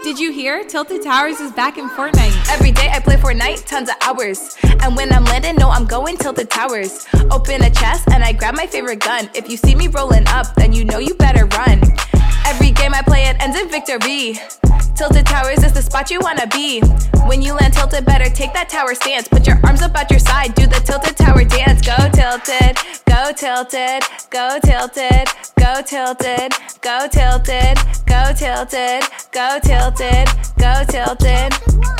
Did you hear? Tilted Towers is back in Fortnite. Every day I play Fortnite, tons of hours. And when I'm landing, no, I'm going Tilted Towers. Open a chest and I grab my favorite gun. If you see me rolling up, then you know you better run. Every game I play, it ends in victory. Tilted Towers is the spot you wanna be. When you land tilted, better take that tower stance. Put your arms up at your side, do the tilted tower dance. Go tilted, go tilted, go tilted, go tilted, go tilted, go tilted, go tilted, go tilted.